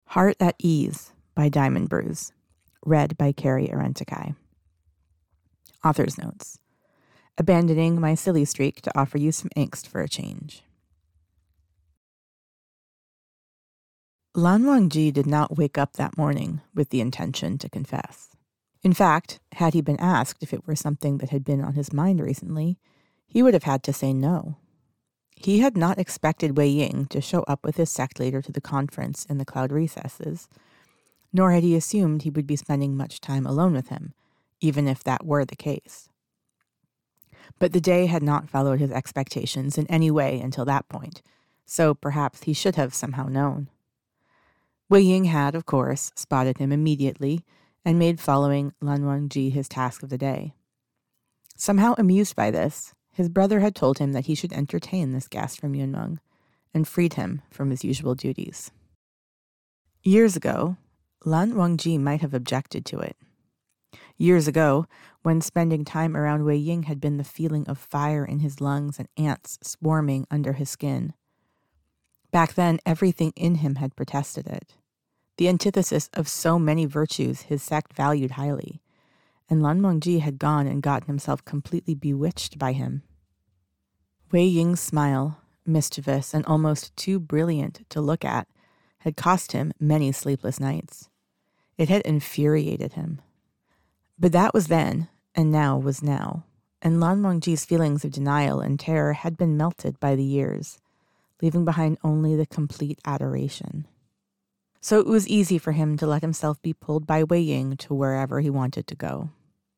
Heart at Ease by Diamond Bruise. Read by Carrie Arentikai. Author's notes. Abandoning my silly streak to offer you some angst for a change. Lan Wangji did not wake up that morning with the intention to confess. In fact, had he been asked if it were something that had been on his mind recently, he would have had to say no. He had not expected Wei Ying to show up with his sect leader to the conference in the cloud recesses, nor had he assumed he would be spending much time alone with him, even if that were the case. But the day had not followed his expectations in any way until that point, so perhaps he should have somehow known. Wei Ying had, of course, spotted him immediately and made following Lan Wangji his task of the day. Somehow amused by this, his brother had told him that he should entertain this guest from Yunmeng and freed him from his usual duties. Years ago, Lan Wangji might have objected to it. Years ago, when spending time around Wei Ying had been the feeling of fire in his lungs and ants swarming under his skin. Back then, everything in him had protested it. The antithesis of so many virtues his sect valued highly, and Lan Wangji had gone and gotten himself completely bewitched by him. Wei Ying's smile, mischievous and almost too brilliant to look at, had cost him many sleepless nights. It had infuriated him. But that was then, and now was now, and Lan Wangji's feelings of denial and terror had been melted by the years, leaving behind only the complete adoration. So it was easy for him to let himself be pulled by Wei Ying to wherever he wanted to go.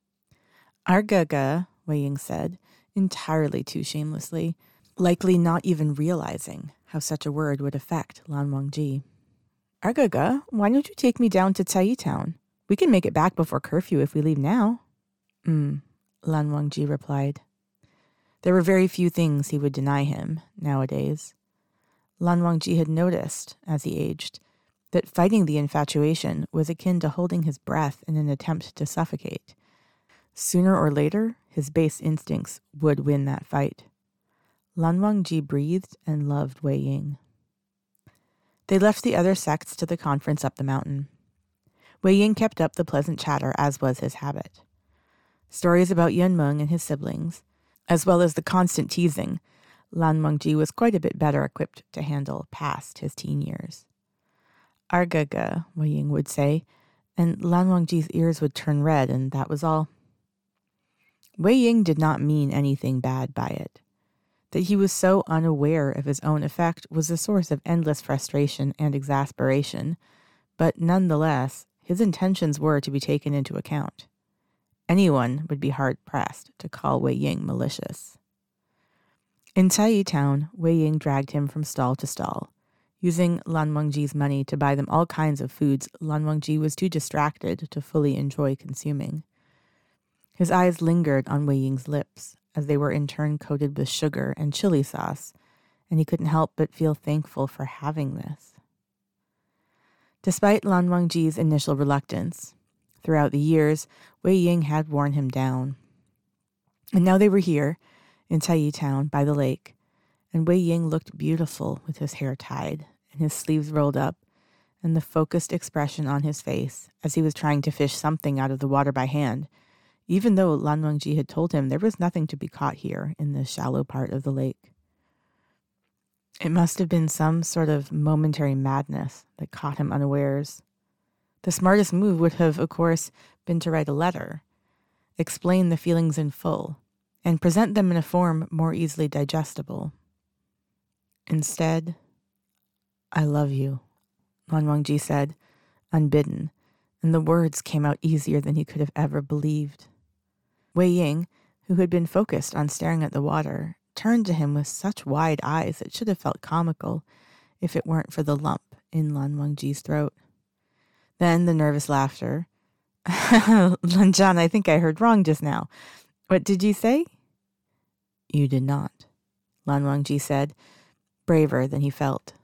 Argaga, Wei Ying said, entirely too shamelessly, likely not even realizing how such a word would affect Lan Wangji. Argaga, why don't you take me down to Cai Town? We can make it back before curfew if we leave now. Lan Wangji replied. There were very few things he would deny him nowadays. Lan Wangji had noticed, as he aged, that fighting the infatuation was akin to holding his breath in an attempt to suffocate. Sooner or later, his base instincts would win that fight. Lan Wangji breathed and loved Wei Ying. They left the other sects to the conference up the mountain. Wei Ying kept up the pleasant chatter as was his habit. Stories about Yunmeng and his siblings, as well as the constant teasing, Lan Wangji was quite a bit better equipped to handle past his teen years. Argaga, Wei Ying would say, and Lan Wangji's ears would turn red, and that was all. Wei Ying did not mean anything bad by it. That he was so unaware of his own effect was a source of endless frustration and exasperation, but nonetheless, his intentions were to be taken into account. Anyone would be hard-pressed to call Wei Ying malicious. In Cai Town, Wei Ying dragged him from stall to stall, using Lan Wangji's money to buy them all kinds of foods Lan Wangji was too distracted to fully enjoy consuming. His eyes lingered on Wei Ying's lips, as they were in turn coated with sugar and chili sauce, and he couldn't help but feel thankful for having this. Despite Lan Wangji's initial reluctance, throughout the years, Wei Ying had worn him down. And now they were here, in Cai Town, by the lake, and Wei Ying looked beautiful with his hair tied and his sleeves rolled up, and the focused expression on his face as he was trying to fish something out of the water by hand, even though Lan Wangji had told him there was nothing to be caught here in the shallow part of the lake. It must have been some sort of momentary madness that caught him unawares. The smartest move would have, of course, been to write a letter, explain the feelings in full, and present them in a form more easily digestible. Instead, I love you, Lan Wangji said, unbidden, and the words came out easier than he could have ever believed. Wei Ying, who had been focused on staring at the water, turned to him with such wide eyes it should have felt comical if it weren't for the lump in Lan Wangji's throat. Then the nervous laughter. Lanjan, I think I heard wrong just now. What did you say? You did not, Lan Wangji said, braver than he felt.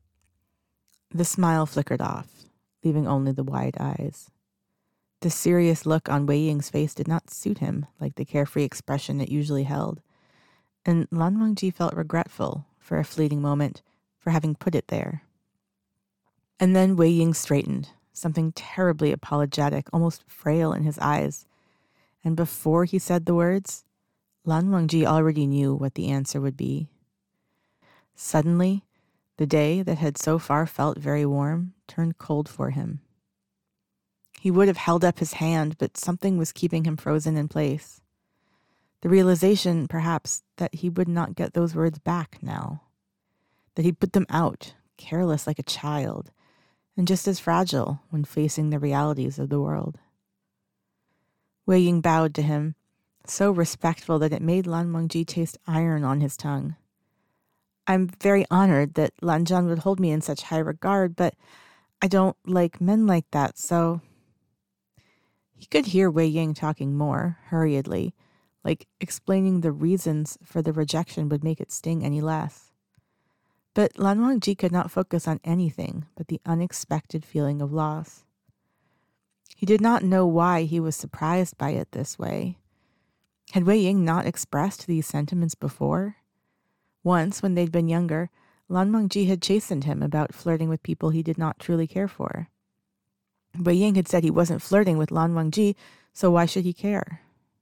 The smile flickered off, leaving only the wide eyes. The serious look on Wei Ying's face did not suit him like the carefree expression it usually held, and Lan Wangji felt regretful for a fleeting moment for having put it there. And then Wei Ying straightened, something terribly apologetic, almost frail in his eyes. And before he said the words, Lan Wangji already knew what the answer would be. Suddenly, the day that had so far felt very warm turned cold for him. He would have held up his hand, but something was keeping him frozen in place. The realization, perhaps, that he would not get those words back now. That he'd put them out, careless like a child, and just as fragile when facing the realities of the world. Wei Ying bowed to him, so respectful that it made Lan Wangji taste iron on his tongue. I'm very honored that Lan Zhan would hold me in such high regard, but I don't like men like that, so... He could hear Wei Ying talking more, hurriedly, like explaining the reasons for the rejection would make it sting any less. But Lan Wangji could not focus on anything but the unexpected feeling of loss. He did not know why he was surprised by it this way. Had Wei Ying not expressed these sentiments before? Once, when they'd been younger, Lan Wangji had chastened him about flirting with people he did not truly care for. Wei Ying had said he wasn't flirting with Lan Wangji, so why should he care?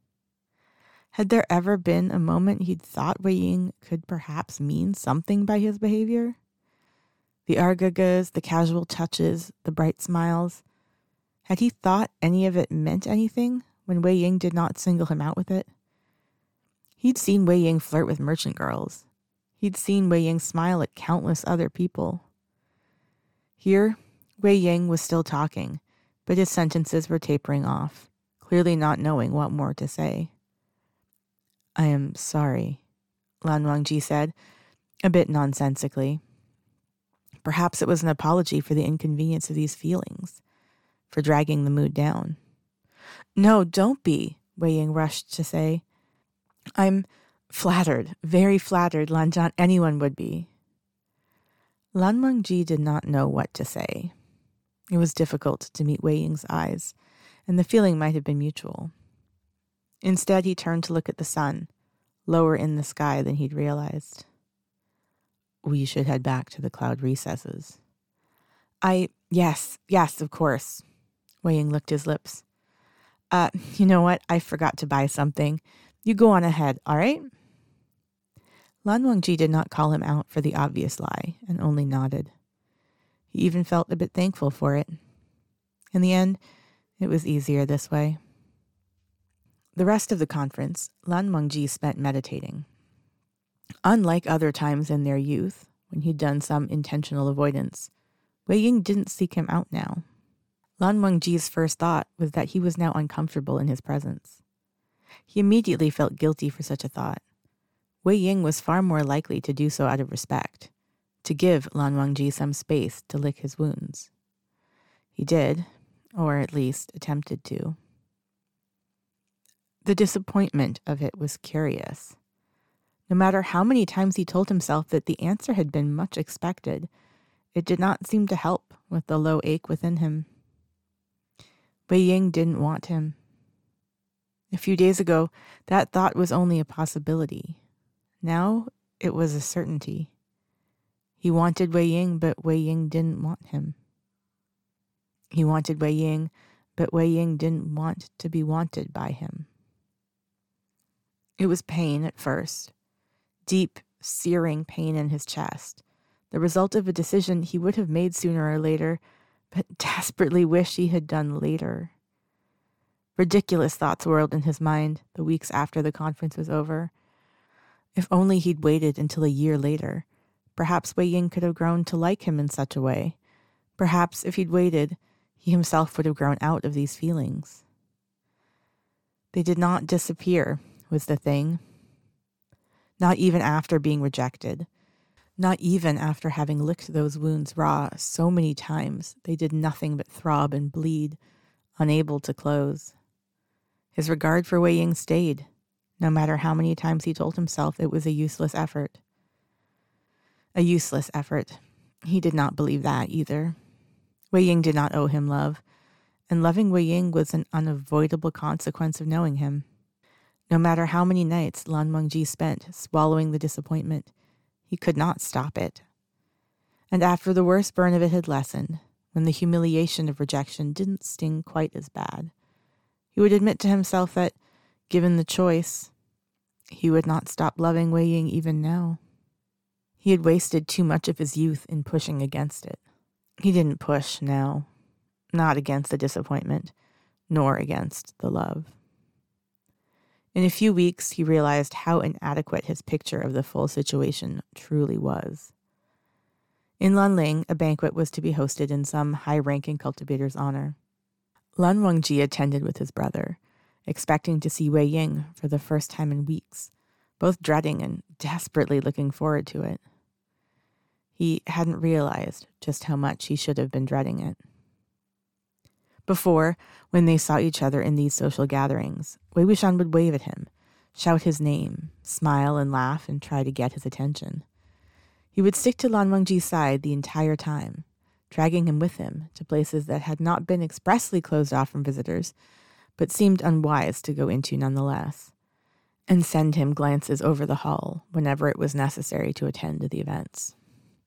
Had there ever been a moment he'd thought Wei Ying could perhaps mean something by his behavior? The argagas, the casual touches, the bright smiles. Had he thought any of it meant anything when Wei Ying did not single him out with it? He'd seen Wei Ying flirt with merchant girls. He'd seen Wei Ying smile at countless other people. Here, Wei Ying was still talking, but his sentences were tapering off, clearly not knowing what more to say. I am sorry, Lan Wangji said, a bit nonsensically. Perhaps it was an apology for the inconvenience of these feelings, for dragging the mood down. No, don't be, Wei Ying rushed to say. I'm flattered, very flattered, Lan Zhan. Anyone would be. Lan Wangji did not know what to say. It was difficult to meet Wei Ying's eyes, and the feeling might have been mutual. Instead, he turned to look at the sun, lower in the sky than he'd realized. We should head back to the cloud recesses. Yes, of course. Wei Ying licked his lips. You know what? I forgot to buy something. You go on ahead, all right? Lan Wangji did not call him out for the obvious lie and only nodded. He even felt a bit thankful for it. In the end, it was easier this way. The rest of the conference, Lan Wangji spent meditating. Unlike other times in their youth, when he'd done some intentional avoidance, Wei Ying didn't seek him out now. Lan Wangji's first thought was that he was now uncomfortable in his presence. He immediately felt guilty for such a thought. Wei Ying was far more likely to do so out of respect, to give Lan Wangji some space to lick his wounds. He did, or at least attempted to. The disappointment of it was curious. No matter how many times he told himself that the answer had been much expected, it did not seem to help with the low ache within him. Wei Ying didn't want him. A few days ago, that thought was only a possibility. Now, it was a certainty. He wanted Wei Ying, but Wei Ying didn't want him. He wanted Wei Ying, but Wei Ying didn't want to be wanted by him. It was pain at first. Deep, searing pain in his chest. The result of a decision he would have made sooner or later, but desperately wished he had done later. Ridiculous thoughts whirled in his mind the weeks after the conference was over. If only he'd waited until a year later, perhaps Wei Ying could have grown to like him in such a way. Perhaps if he'd waited, he himself would have grown out of these feelings. They did not disappear, was the thing. Not even after being rejected. Not even after having licked those wounds raw so many times, they did nothing but throb and bleed, unable to close. His regard for Wei Ying stayed, no matter how many times he told himself it was a useless effort. A useless effort. He did not believe that either. Wei Ying did not owe him love, and loving Wei Ying was an unavoidable consequence of knowing him. No matter how many nights Lan Wangji spent swallowing the disappointment, he could not stop it. And after the worst burn of it had lessened, when the humiliation of rejection didn't sting quite as bad, he would admit to himself that, given the choice, he would not stop loving Wei Ying even now. He had wasted too much of his youth in pushing against it. He didn't push now, not against the disappointment, nor against the love. In a few weeks, he realized how inadequate his picture of the full situation truly was. In Lanling, a banquet was to be hosted in some high-ranking cultivator's honor. Lan Wangji attended with his brother, expecting to see Wei Ying for the first time in weeks, both dreading and desperately looking forward to it. He hadn't realized just how much he should have been dreading it. Before, when they saw each other in these social gatherings, Wei Wuxian would wave at him, shout his name, smile and laugh, and try to get his attention. He would stick to Lan Wangji's side the entire time, dragging him with him to places that had not been expressly closed off from visitors, but seemed unwise to go into nonetheless, and send him glances over the hall whenever it was necessary to attend to the events.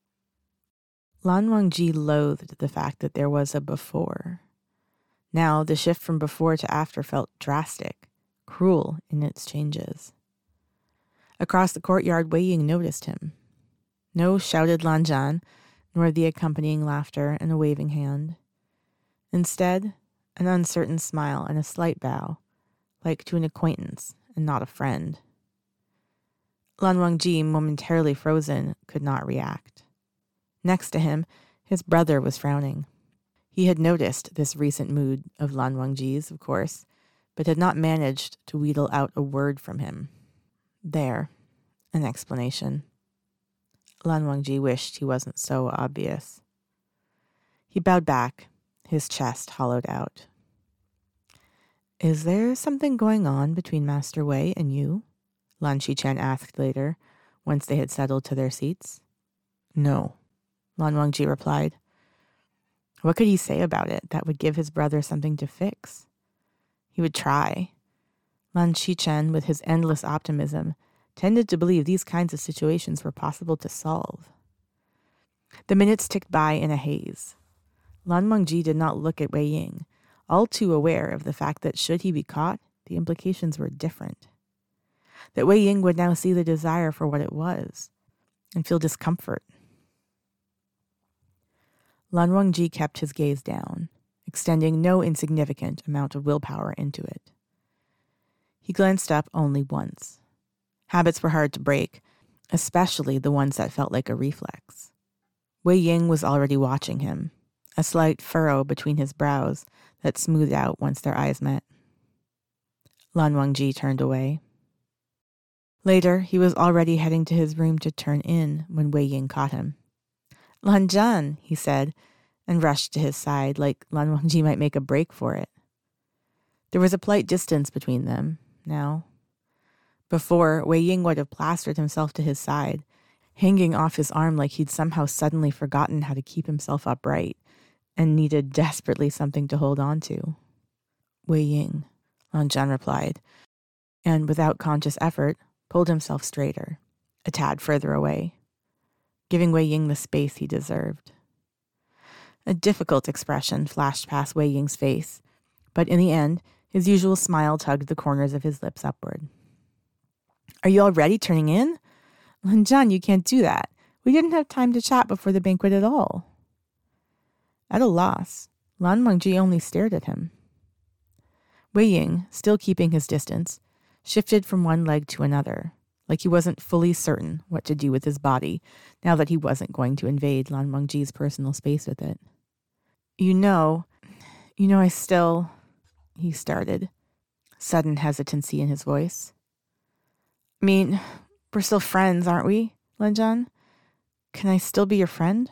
Lan Wangji loathed the fact that there was a before. Now, the shift from before to after felt drastic, cruel in its changes. Across the courtyard, Wei Ying noticed him. No shouted Lan Zhan, nor the accompanying laughter and a waving hand. Instead, an uncertain smile and a slight bow, like to an acquaintance and not a friend. Lan Wangji, momentarily frozen, could not react. Next to him, his brother was frowning. He had noticed this recent mood of Lan Wangji's, of course, but had not managed to wheedle out a word from him. There, an explanation. Lan Wangji wished he wasn't so obvious. He bowed back, his chest hollowed out. "Is there something going on between Master Wei and you?" Lan Xichen asked later, once they had settled to their seats. "No," Lan Wangji replied. What could he say about it that would give his brother something to fix? He would try. Lan Xichen, with his endless optimism, tended to believe these kinds of situations were possible to solve. The minutes ticked by in a haze. Lan Wangji did not look at Wei Ying, all too aware of the fact that should he be caught, the implications were different. That Wei Ying would now see the desire for what it was and feel discomfort. Lan Wangji kept his gaze down, extending no insignificant amount of willpower into it. He glanced up only once. Habits were hard to break, especially the ones that felt like a reflex. Wei Ying was already watching him, a slight furrow between his brows that smoothed out once their eyes met. Lan Wangji turned away. Later, he was already heading to his room to turn in when Wei Ying caught him. "Lan Zhan," he said, and rushed to his side like Lan Wangji might make a break for it. There was a polite distance between them, now. Before, Wei Ying would have plastered himself to his side, hanging off his arm like he'd somehow suddenly forgotten how to keep himself upright and needed desperately something to hold on to. "Wei Ying," Lan Zhan replied, and without conscious effort, pulled himself straighter, a tad further away, giving Wei Ying the space he deserved. A difficult expression flashed past Wei Ying's face, but in the end, his usual smile tugged the corners of his lips upward. "Are you already turning in? Lan Zhan, you can't do that. We didn't have time to chat before the banquet at all." At a loss, Lan Wangji only stared at him. Wei Ying, still keeping his distance, shifted from one leg to another, like he wasn't fully certain what to do with his body now that he wasn't going to invade Lan Wangji's personal space with it. You know, I still," he started, sudden hesitancy in his voice. "I mean, we're still friends, aren't we, Lan Zhan? Can I still be your friend?"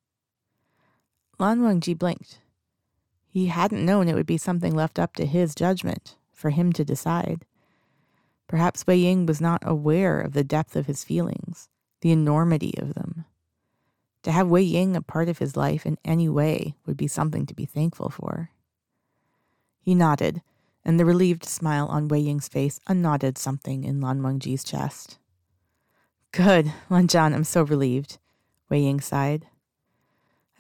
Lan Wangji blinked. He hadn't known it would be something left up to his judgment, for him to decide. Perhaps Wei Ying was not aware of the depth of his feelings, the enormity of them. To have Wei Ying a part of his life in any way would be something to be thankful for. He nodded, and the relieved smile on Wei Ying's face unknotted something in Lan Wangji's chest. "Good, Lan Zhan, I'm so relieved," Wei Ying sighed.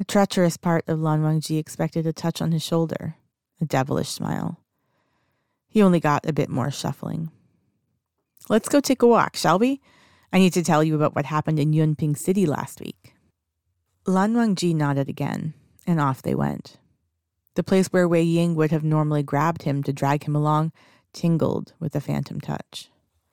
A treacherous part of Lan Wangji expected a touch on his shoulder, a devilish smile. He only got a bit more shuffling. Let's go take a walk, shall we? I need to tell you about what happened in Yunping City last week. Lan Wangji nodded again, and off they went. The place where Wei Ying would have normally grabbed him to drag him along tingled with a phantom touch.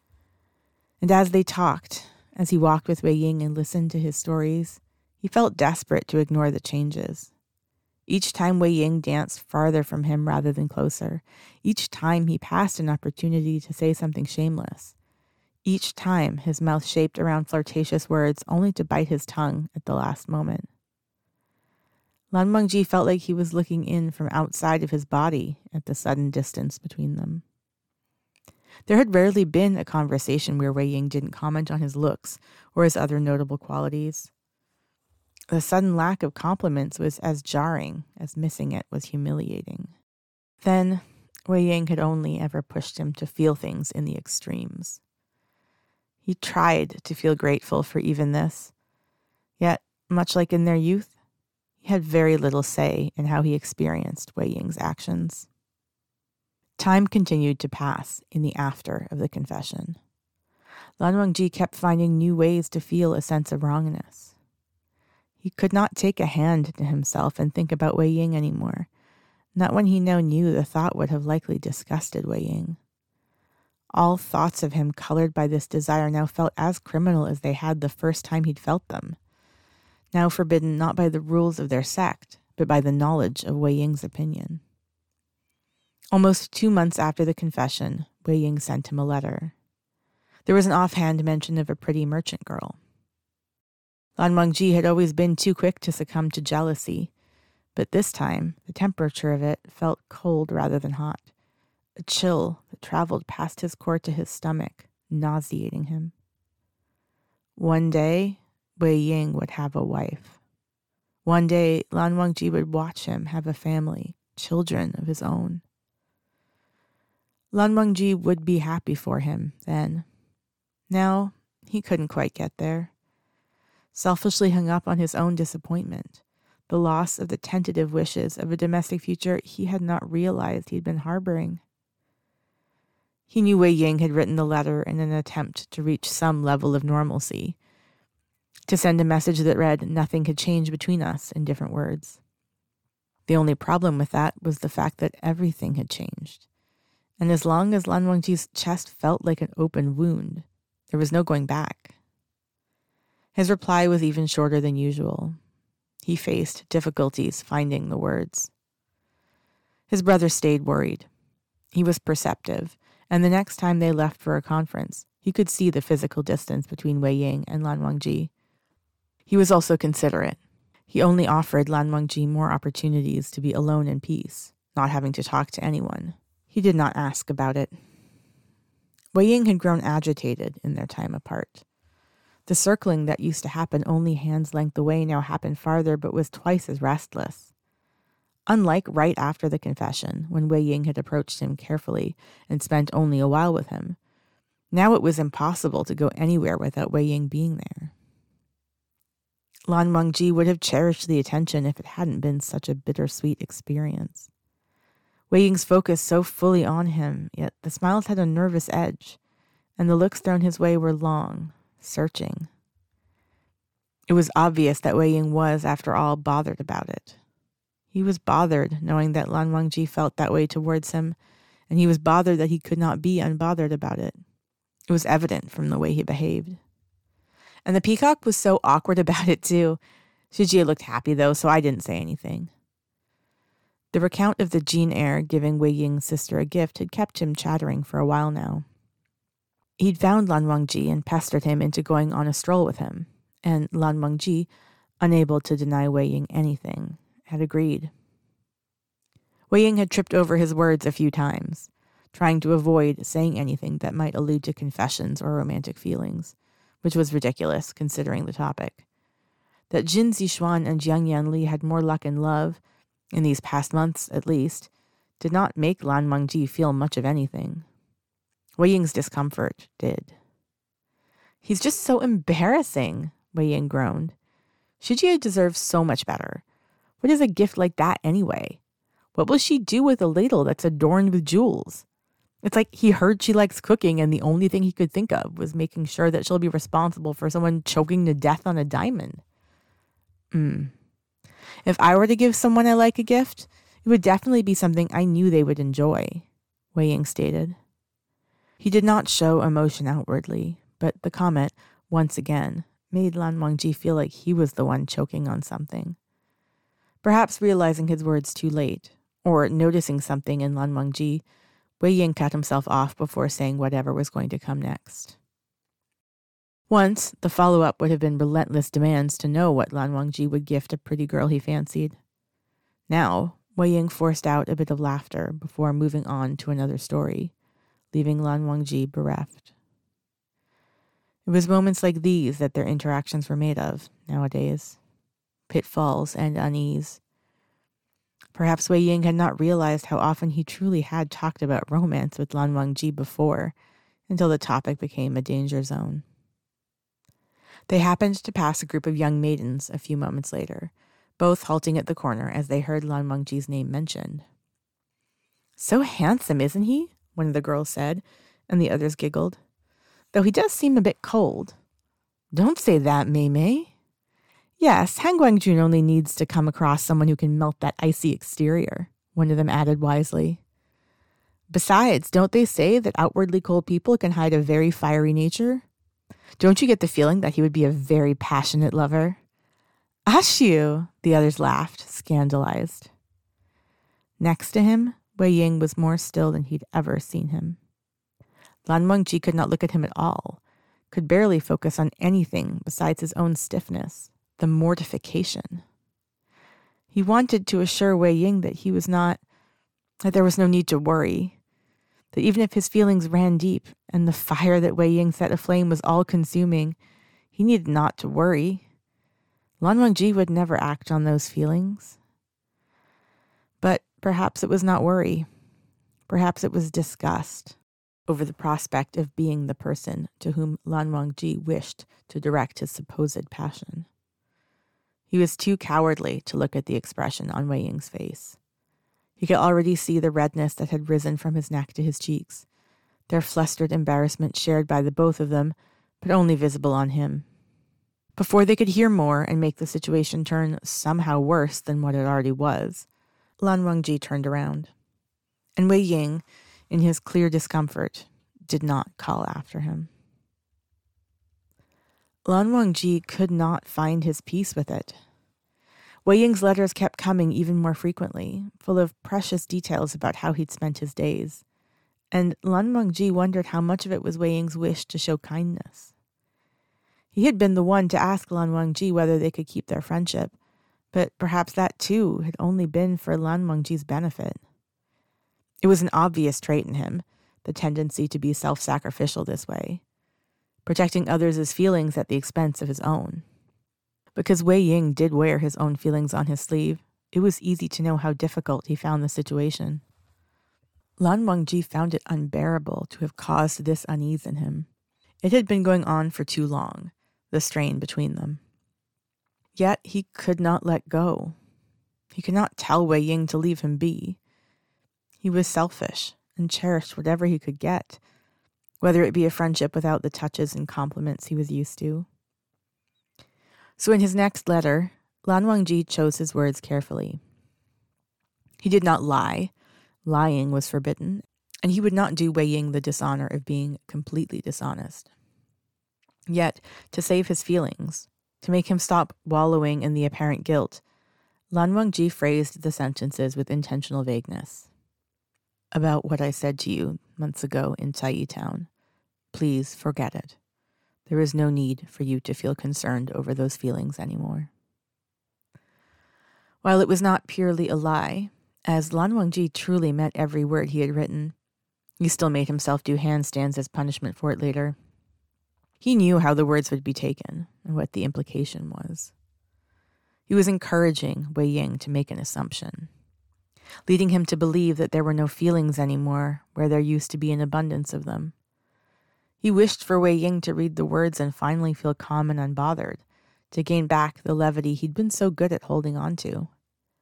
And as they talked, as he walked with Wei Ying and listened to his stories, he felt desperate to ignore the changes. Each time Wei Ying danced farther from him rather than closer. Each time he passed an opportunity to say something shameless. Each time his mouth shaped around flirtatious words only to bite his tongue at the last moment. Lan Wangji felt like he was looking in from outside of his body at the sudden distance between them. There had rarely been a conversation where Wei Ying didn't comment on his looks or his other notable qualities. The sudden lack of compliments was as jarring as missing it was humiliating. Then, Wei Ying had only ever pushed him to feel things in the extremes. He tried to feel grateful for even this, yet, much like in their youth, he had very little say in how he experienced Wei Ying's actions. Time continued to pass in the after of the confession. Lan Wangji kept finding new ways to feel a sense of wrongness. He could not take a hand to himself and think about Wei Ying anymore, not when he now knew the thought would have likely disgusted Wei Ying. All thoughts of him colored by this desire now felt as criminal as they had the first time he'd felt them, now forbidden not by the rules of their sect, but by the knowledge of Wei Ying's opinion. Almost 2 months after the confession, Wei Ying sent him a letter. There was an offhand mention of a pretty merchant girl. Lan Wangji had always been too quick to succumb to jealousy, but this time the temperature of it felt cold rather than hot, a chill that traveled past his core to his stomach, nauseating him. One day, Wei Ying would have a wife. One day, Lan Wangji would watch him have a family, children of his own. Lan Wangji would be happy for him then. Now, he couldn't quite get there. Selfishly hung up on his own disappointment, the loss of the tentative wishes of a domestic future he had not realized he'd been harboring. He knew Wei Ying had written the letter in an attempt to reach some level of normalcy, to send a message that read, "Nothing had changed between us," in different words. The only problem with that was the fact that everything had changed. And as long as Lan Wangji's chest felt like an open wound, there was no going back. His reply was even shorter than usual. He faced difficulties finding the words. His brother stayed worried. He was perceptive, and the next time they left for a conference, he could see the physical distance between Wei Ying and Lan Wangji. He was also considerate. He only offered Lan Wangji more opportunities to be alone in peace, not having to talk to anyone. He did not ask about it. Wei Ying had grown agitated in their time apart. The circling that used to happen only hand's length away now happened farther but was twice as restless. Unlike right after the confession, when Wei Ying had approached him carefully and spent only a while with him, now it was impossible to go anywhere without Wei Ying being there. Lan Wangji would have cherished the attention if it hadn't been such a bittersweet experience. Wei Ying's focus so fully on him, yet the smiles had a nervous edge, and the looks thrown his way were long, searching. It was obvious that Wei Ying was, after all, bothered about it. He was bothered knowing that Lan Wangji felt that way towards him, and he was bothered that he could not be unbothered about it. It was evident from the way he behaved. And the peacock was so awkward about it, too. Shijie looked happy, though, so I didn't say anything. The recount of the Jin heir giving Wei Ying's sister a gift had kept him chattering for a while now. He'd found Lan Wangji and pestered him into going on a stroll with him, and Lan Wangji, unable to deny Wei Ying anything, had agreed. Wei Ying had tripped over his words a few times, trying to avoid saying anything that might allude to confessions or romantic feelings, which was ridiculous considering the topic. That Jin Zixuan and Jiang Yanli had more luck in love, in these past months at least, did not make Lan Wangji feel much of anything. Wei Ying's discomfort did. "He's just so embarrassing," Wei Ying groaned. "Shijie deserves so much better. What is a gift like that anyway? What will she do with a ladle that's adorned with jewels? It's like he heard she likes cooking and the only thing he could think of was making sure that she'll be responsible for someone choking to death on a diamond. If I were to give someone I like a gift, it would definitely be something I knew they would enjoy, Wei Ying stated. He did not show emotion outwardly, but the comment, once again, made Lan Wangji feel like he was the one choking on something. Perhaps realizing his words too late, or noticing something in Lan Wangji, Wei Ying cut himself off before saying whatever was going to come next. Once, the follow-up would have been relentless demands to know what Lan Wangji would gift a pretty girl he fancied. Now, Wei Ying forced out a bit of laughter before moving on to another story, leaving Lan Wangji bereft. It was moments like these that their interactions were made of nowadays. Pitfalls and unease. Perhaps Wei Ying had not realized how often he truly had talked about romance with Lan Wangji before, until the topic became a danger zone. They happened to pass a group of young maidens a few moments later, both halting at the corner as they heard Lan Wangji's name mentioned. "So handsome, isn't he?" one of the girls said, and the others giggled. "Though he does seem a bit cold." "Don't say that, Mei Mei." "Yes, Han Guangjun only needs to come across someone who can melt that icy exterior," one of them added wisely. "Besides, don't they say that outwardly cold people can hide a very fiery nature? Don't you get the feeling that he would be a very passionate lover?" "Ashiu!" the others laughed, scandalized. Next to him, Wei Ying was more still than he'd ever seen him. Lan Wangji could not look at him at all, could barely focus on anything besides his own stiffness, the mortification. He wanted to assure Wei Ying that that there was no need to worry, that even if his feelings ran deep and the fire that Wei Ying set aflame was all-consuming, he needed not to worry. Lan Wangji would never act on those feelings. But perhaps it was not worry. Perhaps it was disgust over the prospect of being the person to whom Lan Wangji wished to direct his supposed passion. He was too cowardly to look at the expression on Wei Ying's face. He could already see the redness that had risen from his neck to his cheeks, their flustered embarrassment shared by the both of them, but only visible on him. Before they could hear more and make the situation turn somehow worse than what it already was, Lan Wangji turned around. And Wei Ying, in his clear discomfort, did not call after him. Lan Wangji could not find his peace with it. Wei Ying's letters kept coming even more frequently, full of precious details about how he'd spent his days, and Lan Wangji wondered how much of it was Wei Ying's wish to show kindness. He had been the one to ask Lan Wangji whether they could keep their friendship, but perhaps that too had only been for Lan Wangji's benefit. It was an obvious trait in him, the tendency to be self-sacrificial this way, protecting others' feelings at the expense of his own. Because Wei Ying did wear his own feelings on his sleeve, it was easy to know how difficult he found the situation. Lan Wangji found it unbearable to have caused this unease in him. It had been going on for too long, the strain between them. Yet he could not let go. He could not tell Wei Ying to leave him be. He was selfish and cherished whatever he could get, whether it be a friendship without the touches and compliments he was used to. So in his next letter, Lan Wangji chose his words carefully. He did not lie. Lying was forbidden, and he would not do Wei Ying the dishonor of being completely dishonest. Yet, to save his feelings, to make him stop wallowing in the apparent guilt, Lan Wangji phrased the sentences with intentional vagueness. "About what I said to you months ago in Cai Town, please forget it. There is no need for you to feel concerned over those feelings anymore." While it was not purely a lie, as Lan Wangji truly meant every word he had written, he still made himself do handstands as punishment for it later. He knew how the words would be taken and what the implication was. He was encouraging Wei Ying to make an assumption, leading him to believe that there were no feelings anymore where there used to be an abundance of them. He wished for Wei Ying to read the words and finally feel calm and unbothered, to gain back the levity he'd been so good at holding on to.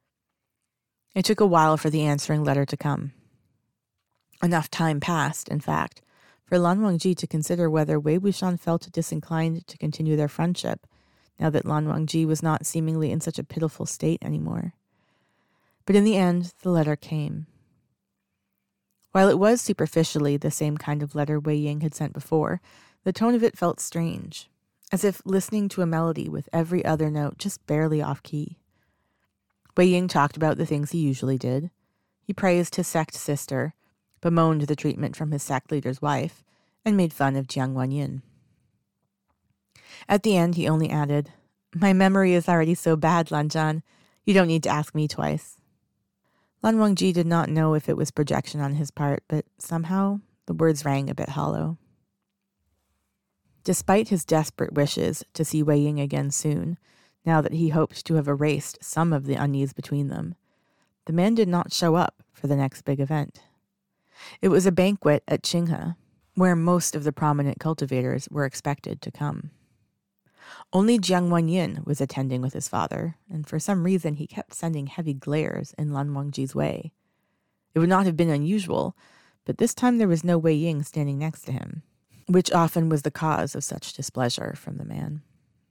It took a while for the answering letter to come. Enough time passed, in fact, for Lan Wangji to consider whether Wei Wuxian felt disinclined to continue their friendship, now that Lan Wangji was not seemingly in such a pitiful state anymore. But in the end, the letter came. While it was superficially the same kind of letter Wei Ying had sent before, the tone of it felt strange, as if listening to a melody with every other note just barely off key. Wei Ying talked about the things he usually did. He praised his sect sister, bemoaned the treatment from his sect leader's wife, and made fun of Jiang Wanyin. At the end, he only added, "My memory is already so bad, Lanzhan. You don't need to ask me twice." Lan Wangji did not know if it was projection on his part, but somehow the words rang a bit hollow. Despite his desperate wishes to see Wei Ying again soon, now that he hoped to have erased some of the unease between them, the man did not show up for the next big event. It was a banquet at Qinghe, where most of the prominent cultivators were expected to come. Only Jiang Wanyin was attending with his father, and for some reason he kept sending heavy glares in Lan Wangji's way. It would not have been unusual, but this time there was no Wei Ying standing next to him, which often was the cause of such displeasure from the man.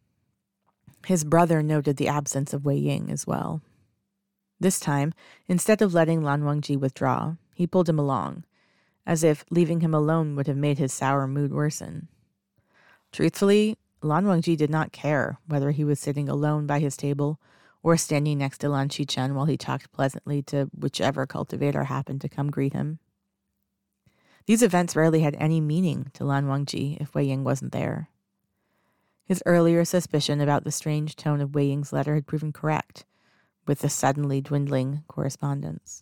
His brother noted the absence of Wei Ying as well. This time, instead of letting Lan Wangji withdraw, he pulled him along, as if leaving him alone would have made his sour mood worsen. Truthfully, Lan Wangji did not care whether he was sitting alone by his table or standing next to Lan Xichen while he talked pleasantly to whichever cultivator happened to come greet him. These events rarely had any meaning to Lan Wangji if Wei Ying wasn't there. His earlier suspicion about the strange tone of Wei Ying's letter had proven correct, with the suddenly dwindling correspondence.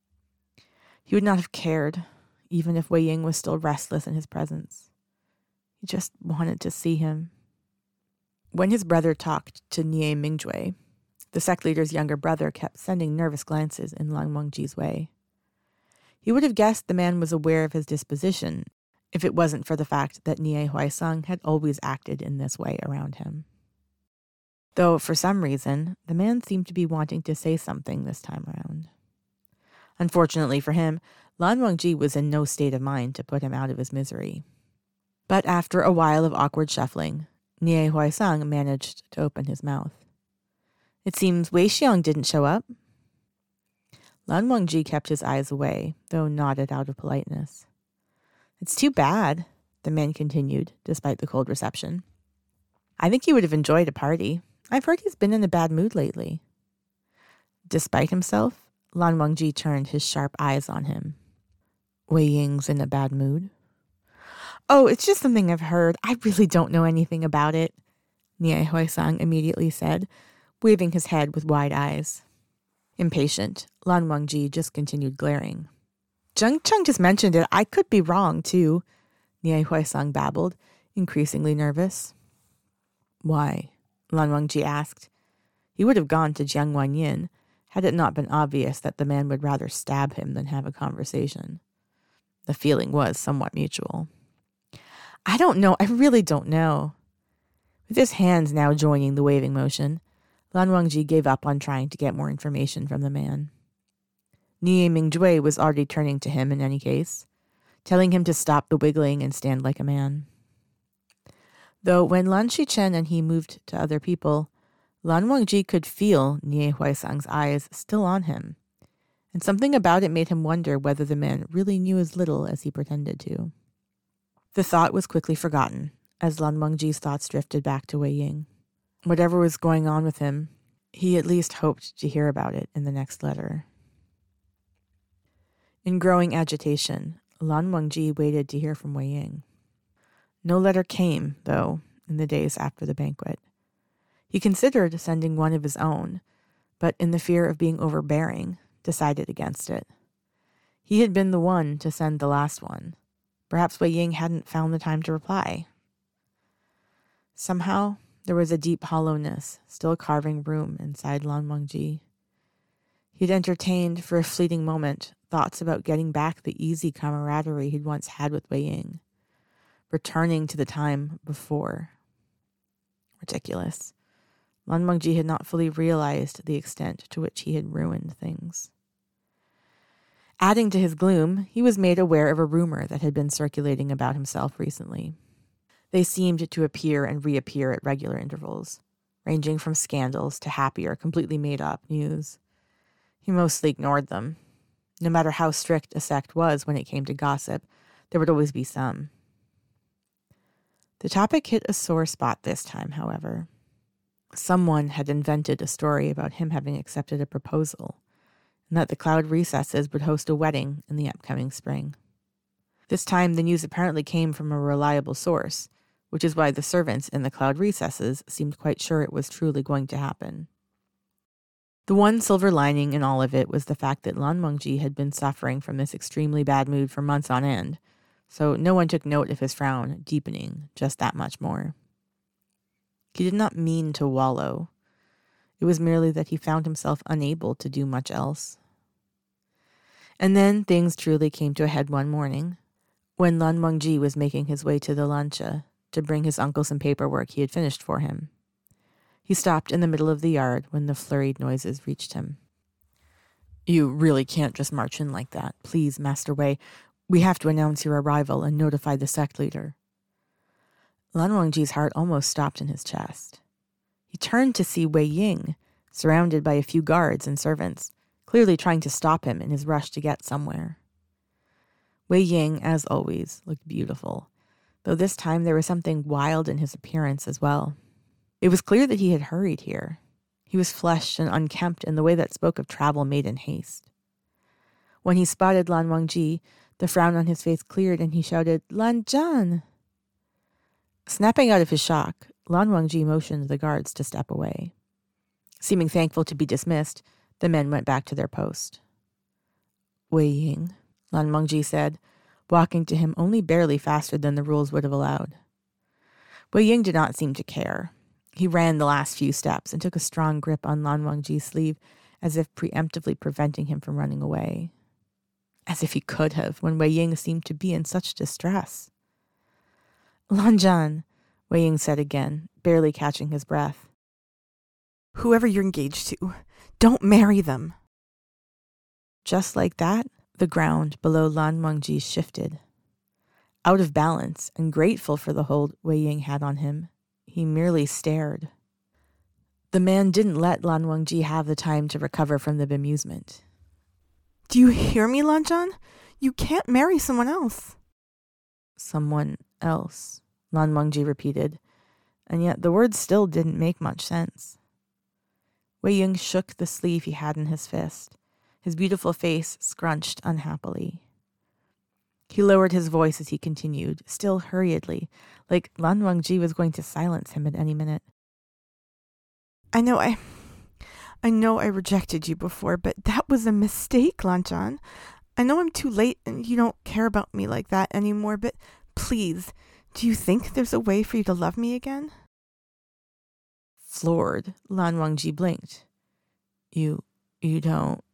He would not have cared, even if Wei Ying was still restless in his presence. He just wanted to see him. When his brother talked to Nie Mingjue, the sect leader's younger brother kept sending nervous glances in Lan Wangji's way. He would have guessed the man was aware of his disposition if it wasn't for the fact that Nie Huaisang had always acted in this way around him. Though, for some reason, the man seemed to be wanting to say something this time around. Unfortunately for him, Lan Wangji was in no state of mind to put him out of his misery. But after a while of awkward shuffling, Nie Huaisang managed to open his mouth. "It seems Wei Xiong didn't show up." Lan Wangji kept his eyes away, though nodded out of politeness. "It's too bad," the man continued, despite the cold reception. "I think he would have enjoyed a party. I've heard he's been in a bad mood lately." Despite himself, Lan Wangji turned his sharp eyes on him. "Wei Ying's in a bad mood?" "Oh, it's just something I've heard. I really don't know anything about it," Nie Huaisang immediately said, waving his head with wide eyes. Impatient, Lan Wangji just continued glaring. "Zheng Cheng just mentioned it. I could be wrong, too," Nie Huaisang babbled, increasingly nervous. "Why?" Lan Wangji asked. He would have gone to Jiang Wanyin had it not been obvious that the man would rather stab him than have a conversation. The feeling was somewhat mutual. "I don't know. I really don't know." With his hands now joining the waving motion, Lan Wangji gave up on trying to get more information from the man. Nie Mingjue was already turning to him in any case, telling him to stop the wiggling and stand like a man. Though when Lan Xichen and he moved to other people, Lan Wangji could feel Nie Huaisang's eyes still on him, and something about it made him wonder whether the man really knew as little as he pretended to. The thought was quickly forgotten, as Lan Wangji's thoughts drifted back to Wei Ying. Whatever was going on with him, he at least hoped to hear about it in the next letter. In growing agitation, Lan Wangji waited to hear from Wei Ying. No letter came, though, in the days after the banquet. He considered sending one of his own, but in the fear of being overbearing, decided against it. He had been the one to send the last one. Perhaps Wei Ying hadn't found the time to reply. Somehow, there was a deep hollowness still carving room inside Lan Wangji. He'd entertained, for a fleeting moment, thoughts about getting back the easy camaraderie he'd once had with Wei Ying, returning to the time before. Ridiculous. Lan Wangji had not fully realized the extent to which he had ruined things. Adding to his gloom, he was made aware of a rumor that had been circulating about himself recently. They seemed to appear and reappear at regular intervals, ranging from scandals to happier, completely made-up news. He mostly ignored them. No matter how strict a sect was when it came to gossip, there would always be some. The topic hit a sore spot this time, however. Someone had invented a story about him having accepted a proposal, and that the Cloud Recesses would host a wedding in the upcoming spring. This time, the news apparently came from a reliable source, which is why the servants in the Cloud Recesses seemed quite sure it was truly going to happen. The one silver lining in all of it was the fact that Lan Wangji had been suffering from this extremely bad mood for months on end, so no one took note of his frown deepening just that much more. He did not mean to wallow. It was merely that he found himself unable to do much else. And then things truly came to a head one morning, when Lan Wangji was making his way to the lancha to bring his uncle some paperwork he had finished for him. He stopped in the middle of the yard when the flurried noises reached him. "You really can't just march in like that. Please, Master Wei, we have to announce your arrival and notify the sect leader." Lan Wangji's heart almost stopped in his chest. He turned to see Wei Ying, surrounded by a few guards and servants, clearly trying to stop him in his rush to get somewhere. Wei Ying, as always, looked beautiful, though this time there was something wild in his appearance as well. It was clear that he had hurried here. He was flushed and unkempt in the way that spoke of travel made in haste. When he spotted Lan Wangji, the frown on his face cleared and he shouted, "Lan Zhan!" Snapping out of his shock, Lan Wangji motioned the guards to step away. Seeming thankful to be dismissed, the men went back to their post. "Wei Ying," Lan Wangji said, walking to him only barely faster than the rules would have allowed. Wei Ying did not seem to care. He ran the last few steps and took a strong grip on Lan Wangji's sleeve, as if preemptively preventing him from running away. As if he could have, when Wei Ying seemed to be in such distress. "Lan Zhan," Wei Ying said again, barely catching his breath. "Whoever you're engaged to, don't marry them." Just like that, the ground below Lan Wangji shifted. Out of balance and grateful for the hold Wei Ying had on him, he merely stared. The man didn't let Lan Wangji have the time to recover from the bemusement. "Do you hear me, Lan Zhan? You can't marry someone else." "Someone else," Lan Wangji repeated, and yet the words still didn't make much sense. Wei Ying shook the sleeve he had in his fist, his beautiful face scrunched unhappily. He lowered his voice as he continued, still hurriedly, like Lan Wangji was going to silence him at any minute. I know I rejected you before, but that was a mistake, Lan Zhan. I know I'm too late and you don't care about me like that anymore, but please, do you think there's a way for you to love me again?" Floored, Lan Wangji blinked. You don't...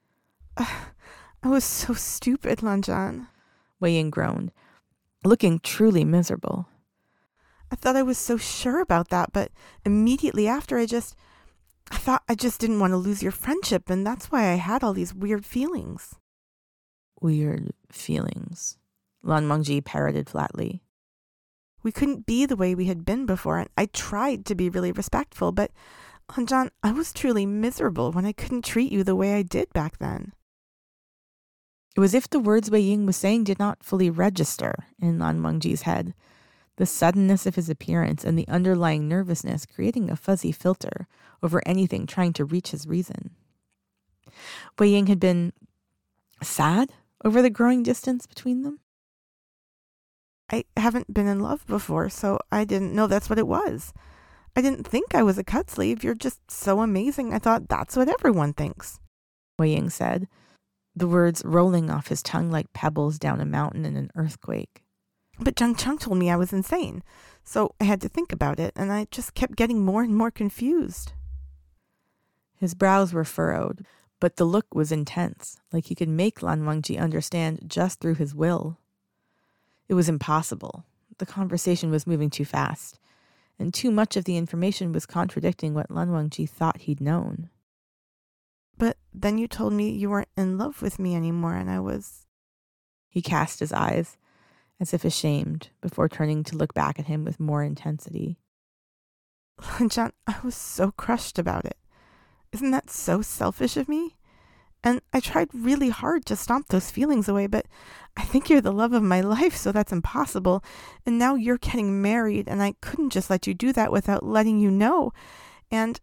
I was so stupid, Lan Zhan," Wei Ying groaned, looking truly miserable. "I thought I was so sure about that, but immediately after I thought I just didn't want to lose your friendship, and that's why I had all these weird feelings." "Weird feelings," Lan Wangji parroted flatly. "We couldn't be the way we had been before, and I tried to be really respectful, but, Lan Zhan, I was truly miserable when I couldn't treat you the way I did back then." It was as if the words Wei Ying was saying did not fully register in Lan Wangji's head, the suddenness of his appearance and the underlying nervousness creating a fuzzy filter over anything trying to reach his reason. Wei Ying had been sad over the growing distance between them. "I haven't been in love before, so I didn't know that's what it was. I didn't think I was a cut sleeve. You're just so amazing. I thought that's what everyone thinks," Wei Ying said, the words rolling off his tongue like pebbles down a mountain in an earthquake. "But Zhang Cheng told me I was insane, so I had to think about it, and I just kept getting more and more confused." His brows were furrowed, but the look was intense, like he could make Lan Wangji understand just through his will. It was impossible. The conversation was moving too fast, and too much of the information was contradicting what Lan Wangji thought he'd known. But then you told me you weren't in love with me anymore, and I was... He cast his eyes, as if ashamed, before turning to look back at him with more intensity. John, I was so crushed about it. Isn't that so selfish of me? And I tried really hard to stomp those feelings away, but I think you're the love of my life, so that's impossible. And now you're getting married, and I couldn't just let you do that without letting you know. And...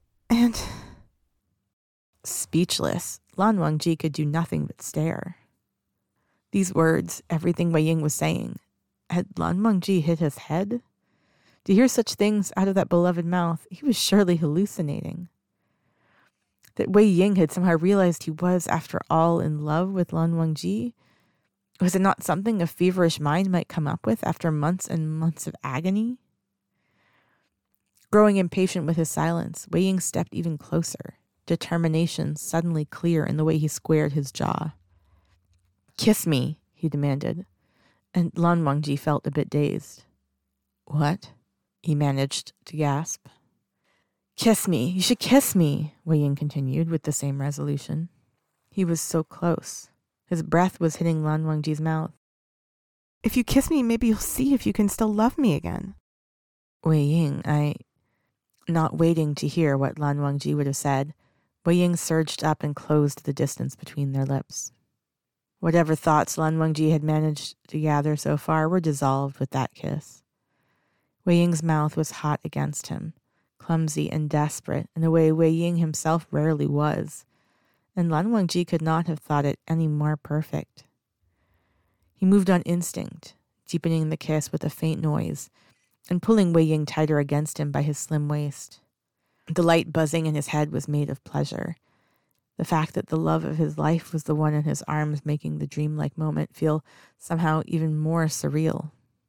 Speechless, Lan Wangji could do nothing but stare. These words, everything Wei Ying was saying, had Lan Wangji hit his head? To hear such things out of that beloved mouth, he was surely hallucinating. That Wei Ying had somehow realized he was, after all, in love with Lan Wangji? Was it not something a feverish mind might come up with after months and months of agony? Growing impatient with his silence, Wei Ying stepped even closer, determination suddenly clear in the way he squared his jaw. "Kiss me," he demanded, and Lan Wangji felt a bit dazed. "What?" he managed to gasp. "Kiss me. You should kiss me," Wei Ying continued with the same resolution. He was so close. His breath was hitting Lan Wangji's mouth. "If you kiss me, maybe you'll see if you can still love me again." Wei Ying, Not waiting to hear what Lan Wangji would have said, Wei Ying surged up and closed the distance between their lips. Whatever thoughts Lan Wangji had managed to gather so far were dissolved with that kiss. Wei Ying's mouth was hot against him, clumsy and desperate in a way Wei Ying himself rarely was, and Lan Wangji could not have thought it any more perfect. He moved on instinct, deepening the kiss with a faint noise, and pulling Wei Ying tighter against him by his slim waist. The light buzzing in his head was made of pleasure, the fact that the love of his life was the one in his arms making the dreamlike moment feel somehow even more surreal.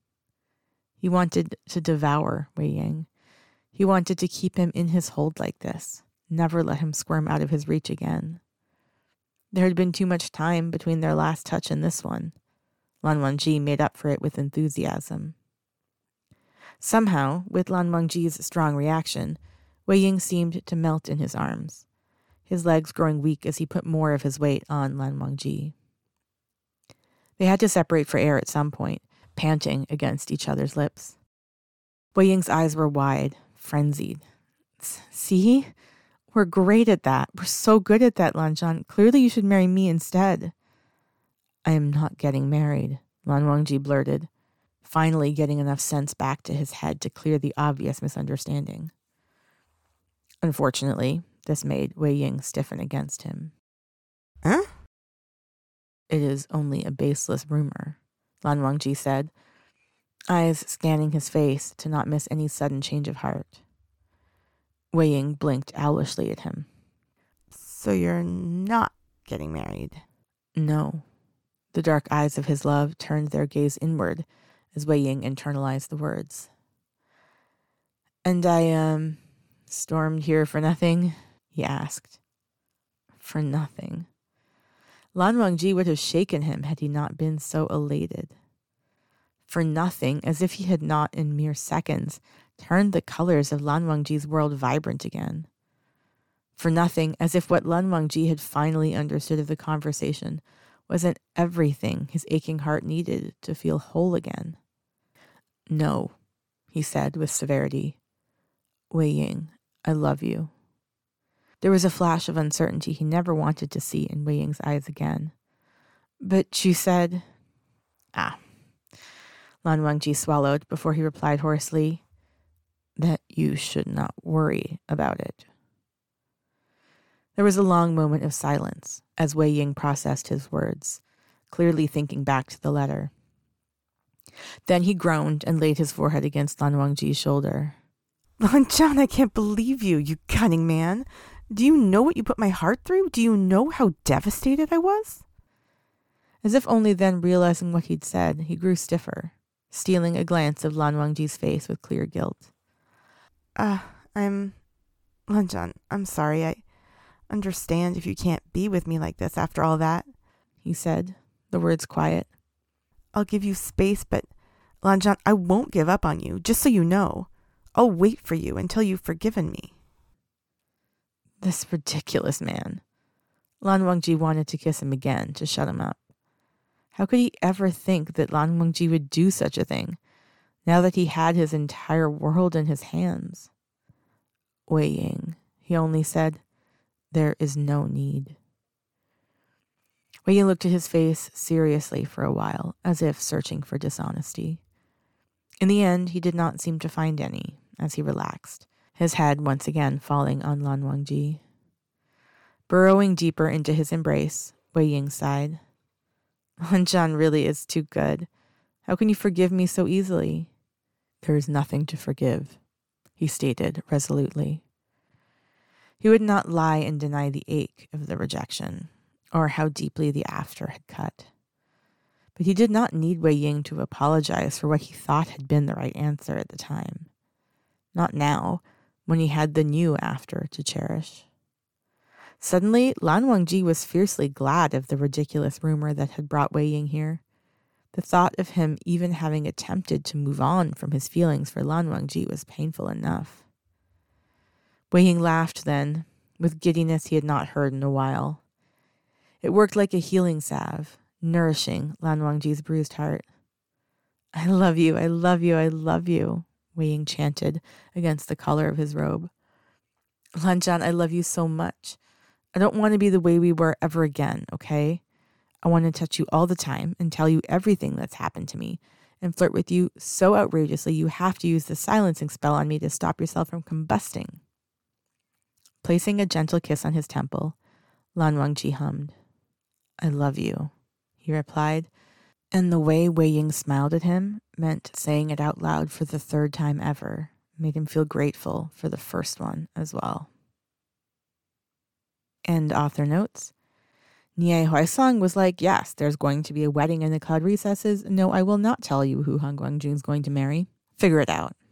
He wanted to devour Wei Ying. He wanted to keep him in his hold like this, never let him squirm out of his reach again. There had been too much time between their last touch and this one. Lan Wangji made up for it with enthusiasm. Somehow, with Lan Wangji's strong reaction, Wei Ying seemed to melt in his arms, his legs growing weak as he put more of his weight on Lan Wangji. They had to separate for air at some point, panting against each other's lips. Wei Ying's eyes were wide, frenzied. "See? We're great at that. We're so good at that, Lan Zhan. Clearly you should marry me instead." "I am not getting married," Lan Wangji blurted, finally getting enough sense back to his head to clear the obvious misunderstanding. Unfortunately, this made Wei Ying stiffen against him. "Huh?" "It is only a baseless rumor," Lan Wangji said, eyes scanning his face to not miss any sudden change of heart. Wei Ying blinked owlishly at him. "So you're not getting married?" "No." The dark eyes of his love turned their gaze inward as Wei Ying internalized the words. "And I, stormed here for nothing?" he asked. For nothing. Lan Wangji would have shaken him had he not been so elated. For nothing, as if he had not in mere seconds turned the colors of Lan Wangji's world vibrant again. For nothing, as if what Lan Wangji had finally understood of the conversation wasn't everything his aching heart needed to feel whole again. "No," he said with severity. "Wei Ying, I love you." There was a flash of uncertainty he never wanted to see in Wei Ying's eyes again. "But you said..." Lan Wangji swallowed before he replied hoarsely, "that you should not worry about it." There was a long moment of silence as Wei Ying processed his words, clearly thinking back to the letter. Then he groaned and laid his forehead against Lan Wangji's shoulder. "Lan Zhan, I can't believe you, you cunning man. Do you know what you put my heart through? Do you know how devastated I was?" As if only then realizing what he'd said, he grew stiffer, stealing a glance of Lan Wangji's face with clear guilt. Lan Zhan, I'm sorry. I understand if you can't be with me like this after all that," he said, the words quiet. "I'll give you space, but Lan Zhan, I won't give up on you, just so you know. I'll wait for you until you've forgiven me." This ridiculous man. Lan Wangji wanted to kiss him again to shut him up. How could he ever think that Lan Wangji would do such a thing, now that he had his entire world in his hands? Wei Ying, he only said, there is no need. Wei Ying looked at his face seriously for a while, as if searching for dishonesty. In the end, he did not seem to find any, as he relaxed, his head once again falling on Lan Wangji. Burrowing deeper into his embrace, Wei Ying sighed. Lanzhan really is too good. How can you forgive me so easily? There is nothing to forgive, he stated resolutely. He would not lie and deny the ache of the rejection, or how deeply the after had cut. But he did not need Wei Ying to apologize for what he thought had been the right answer at the time. Not now, when he had the new after to cherish. Suddenly, Lan Wangji was fiercely glad of the ridiculous rumor that had brought Wei Ying here. The thought of him even having attempted to move on from his feelings for Lan Wangji was painful enough. Wei Ying laughed then, with giddiness he had not heard in a while. It worked like a healing salve, nourishing Lan Wangji's bruised heart. I love you, I love you, I love you, Wei Ying chanted against the collar of his robe. Lanzhan, I love you so much. I don't want to be the way we were ever again, okay? I want to touch you all the time and tell you everything that's happened to me and flirt with you so outrageously you have to use the silencing spell on me to stop yourself from combusting. Placing a gentle kiss on his temple, Lan Wangji hummed. I love you, he replied, and the way Wei Ying smiled at him meant saying it out loud for the third time ever made him feel grateful for the first one as well. And author notes, Nie Huaisang was like, yes, there's going to be a wedding in the cloud recesses. No, I will not tell you who Han Guangjun's going to marry. Figure it out.